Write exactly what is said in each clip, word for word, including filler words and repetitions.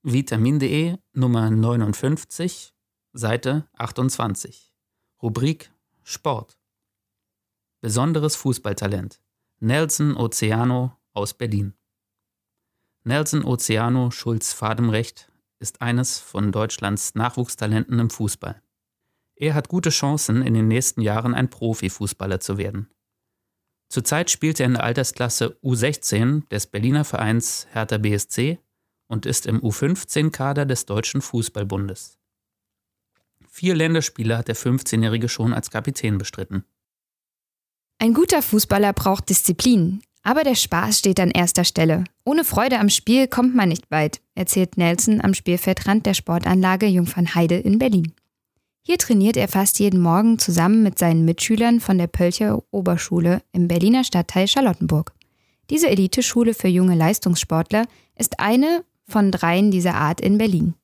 Vitamin.de Nummer neunundfünfzig, Seite achtundzwanzig. Rubrik Sport. Besonderes Fußballtalent. Nelson Oceano aus Berlin. Nelson Oceano Schulz-Fademrecht ist eines von Deutschlands Nachwuchstalenten im Fußball. Er hat gute Chancen, in den nächsten Jahren ein Profifußballer zu werden. Zurzeit spielt er in der Altersklasse U sechzehn des Berliner Vereins Hertha B S C und ist im U fünfzehn-Kader des Deutschen Fußballbundes. Vier Länderspiele hat der fünfzehnjährige schon als Kapitän bestritten. Ein guter Fußballer braucht Disziplin, aber der Spaß steht an erster Stelle. Ohne Freude am Spiel kommt man nicht weit, erzählt Nelson am Spielfeldrand der Sportanlage Jungfernheide in Berlin. Hier trainiert er fast jeden Morgen zusammen mit seinen Mitschülern von der Pölcher Oberschule im Berliner Stadtteil Charlottenburg. Diese Eliteschule für junge Leistungssportler ist eine von dreien dieser Art in Berlin.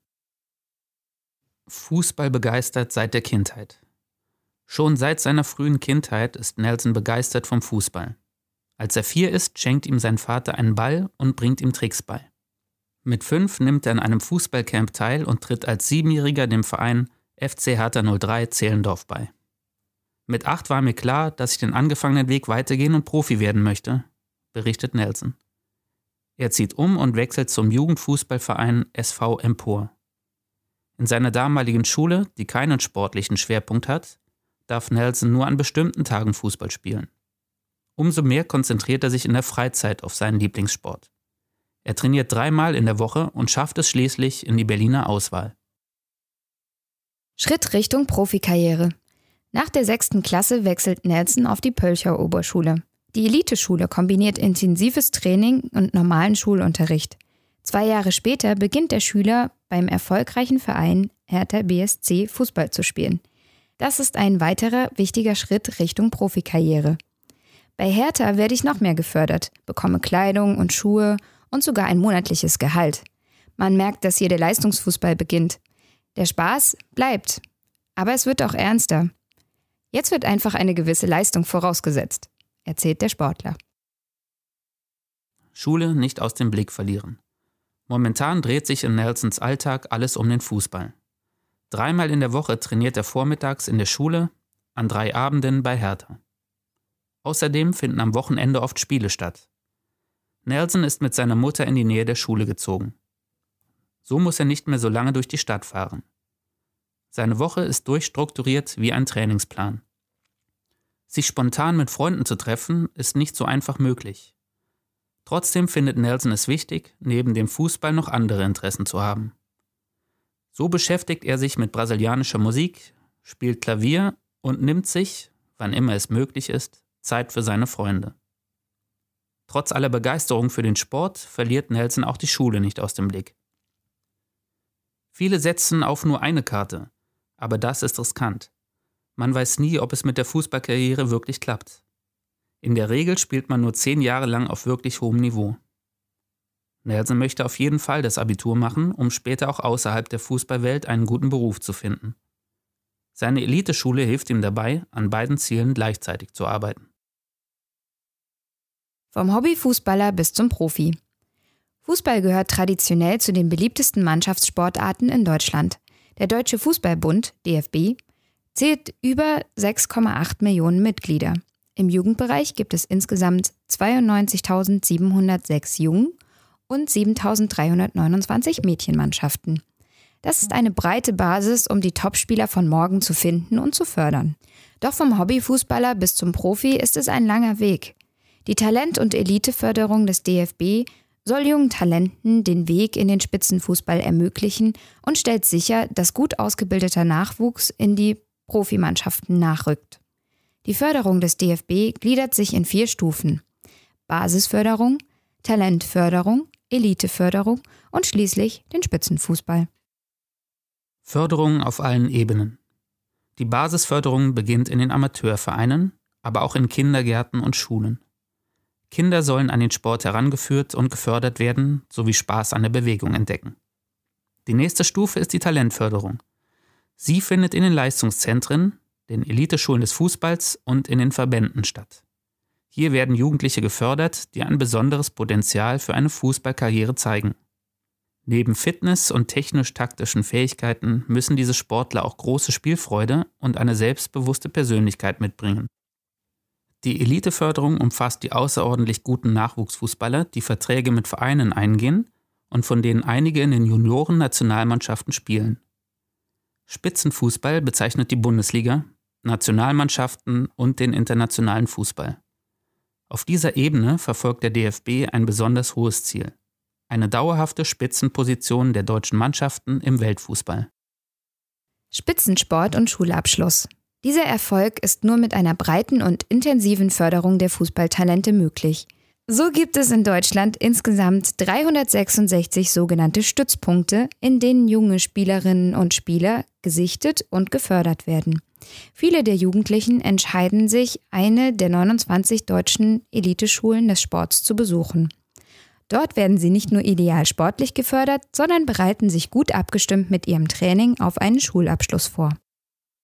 Fußball begeistert seit der Kindheit. Schon seit seiner frühen Kindheit ist Nelson begeistert vom Fußball. Als er vier ist, schenkt ihm sein Vater einen Ball und bringt ihm Tricks bei. Mit fünf nimmt er an einem Fußballcamp teil und tritt als Siebenjähriger dem Verein F C Hertha null drei Zehlendorf bei. Mit acht war mir klar, dass ich den angefangenen Weg weitergehen und Profi werden möchte, berichtet Nelson. Er zieht um und wechselt zum Jugendfußballverein S V Empor. In seiner damaligen Schule, die keinen sportlichen Schwerpunkt hat, darf Nelson nur an bestimmten Tagen Fußball spielen. Umso mehr konzentriert er sich in der Freizeit auf seinen Lieblingssport. Er trainiert dreimal in der Woche und schafft es schließlich in die Berliner Auswahl. Schritt Richtung Profikarriere. Nach der sechsten Klasse wechselt Nelson auf die Pölcher Oberschule. Die Eliteschule kombiniert intensives Training und normalen Schulunterricht. Zwei Jahre später beginnt der Schüler beim erfolgreichen Verein Hertha B S C Fußball zu spielen. Das ist ein weiterer wichtiger Schritt Richtung Profikarriere. Bei Hertha werde ich noch mehr gefördert, bekomme Kleidung und Schuhe und sogar ein monatliches Gehalt. Man merkt, dass hier der Leistungsfußball beginnt. Der Spaß bleibt, aber es wird auch ernster. Jetzt wird einfach eine gewisse Leistung vorausgesetzt, erzählt der Sportler. Schule nicht aus dem Blick verlieren. Momentan dreht sich in Nelsons Alltag alles um den Fußball. Dreimal in der Woche trainiert er vormittags in der Schule, an drei Abenden bei Hertha. Außerdem finden am Wochenende oft Spiele statt. Nelson ist mit seiner Mutter in die Nähe der Schule gezogen. So muss er nicht mehr so lange durch die Stadt fahren. Seine Woche ist durchstrukturiert wie ein Trainingsplan. Sich spontan mit Freunden zu treffen, ist nicht so einfach möglich. Trotzdem findet Nelson es wichtig, neben dem Fußball noch andere Interessen zu haben. So beschäftigt er sich mit brasilianischer Musik, spielt Klavier und nimmt sich, wann immer es möglich ist, Zeit für seine Freunde. Trotz aller Begeisterung für den Sport verliert Nelson auch die Schule nicht aus dem Blick. Viele setzen auf nur eine Karte, aber das ist riskant. Man weiß nie, ob es mit der Fußballkarriere wirklich klappt. In der Regel spielt man nur zehn Jahre lang auf wirklich hohem Niveau. Nelson möchte auf jeden Fall das Abitur machen, um später auch außerhalb der Fußballwelt einen guten Beruf zu finden. Seine Eliteschule hilft ihm dabei, an beiden Zielen gleichzeitig zu arbeiten. Vom Hobbyfußballer bis zum Profi. Fußball gehört traditionell zu den beliebtesten Mannschaftssportarten in Deutschland. Der Deutsche Fußballbund, D F B, zählt über sechs Komma acht Millionen Mitglieder. Im Jugendbereich gibt es insgesamt zweiundneunzigtausendsiebenhundertsechs Jungen- und siebentausenddreihundertneunundzwanzig Mädchenmannschaften. Das ist eine breite Basis, um die Topspieler von morgen zu finden und zu fördern. Doch vom Hobbyfußballer bis zum Profi ist es ein langer Weg. Die Talent- und Eliteförderung des D F B soll jungen Talenten den Weg in den Spitzenfußball ermöglichen und stellt sicher, dass gut ausgebildeter Nachwuchs in die Profimannschaften nachrückt. Die Förderung des D F B gliedert sich in vier Stufen: Basisförderung, Talentförderung, Eliteförderung und schließlich den Spitzenfußball. Förderung auf allen Ebenen. Die Basisförderung beginnt in den Amateurvereinen, aber auch in Kindergärten und Schulen. Kinder sollen an den Sport herangeführt und gefördert werden, sowie Spaß an der Bewegung entdecken. Die nächste Stufe ist die Talentförderung. Sie findet in den Leistungszentren, den Eliteschulen des Fußballs und in den Verbänden statt. Hier werden Jugendliche gefördert, die ein besonderes Potenzial für eine Fußballkarriere zeigen. Neben Fitness und technisch-taktischen Fähigkeiten müssen diese Sportler auch große Spielfreude und eine selbstbewusste Persönlichkeit mitbringen. Die Eliteförderung umfasst die außerordentlich guten Nachwuchsfußballer, die Verträge mit Vereinen eingehen und von denen einige in den Junioren-Nationalmannschaften spielen. Spitzenfußball bezeichnet die Bundesliga, Nationalmannschaften und den internationalen Fußball. Auf dieser Ebene verfolgt der D F B ein besonders hohes Ziel: eine dauerhafte Spitzenposition der deutschen Mannschaften im Weltfußball. Spitzensport und Schulabschluss. Dieser Erfolg ist nur mit einer breiten und intensiven Förderung der Fußballtalente möglich. So gibt es in Deutschland insgesamt dreihundertsechsundsechzig sogenannte Stützpunkte, in denen junge Spielerinnen und Spieler gesichtet und gefördert werden. Viele der Jugendlichen entscheiden sich, eine der neunundzwanzig deutschen Eliteschulen des Sports zu besuchen. Dort werden sie nicht nur ideal sportlich gefördert, sondern bereiten sich gut abgestimmt mit ihrem Training auf einen Schulabschluss vor.